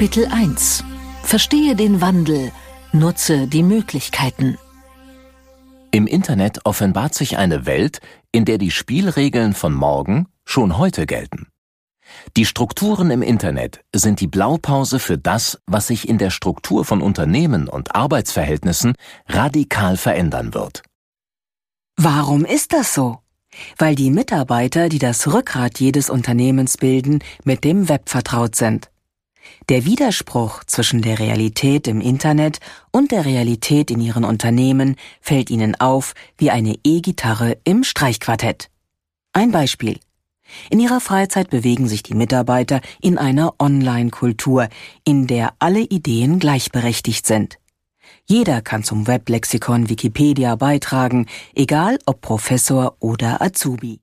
Kapitel 1 – Verstehe den Wandel, nutze die Möglichkeiten. Im Internet offenbart sich eine Welt, in der die Spielregeln von morgen schon heute gelten. Die Strukturen im Internet sind die Blaupause für das, was sich in der Struktur von Unternehmen und Arbeitsverhältnissen radikal verändern wird. Warum ist das so? Weil die Mitarbeiter, die das Rückgrat jedes Unternehmens bilden, mit dem Web vertraut sind. Der Widerspruch zwischen der Realität im Internet und der Realität in ihren Unternehmen fällt ihnen auf wie eine E-Gitarre im Streichquartett. Ein Beispiel. In ihrer Freizeit bewegen sich die Mitarbeiter in einer Online-Kultur, in der alle Ideen gleichberechtigt sind. Jeder kann zum Weblexikon Wikipedia beitragen, egal ob Professor oder Azubi.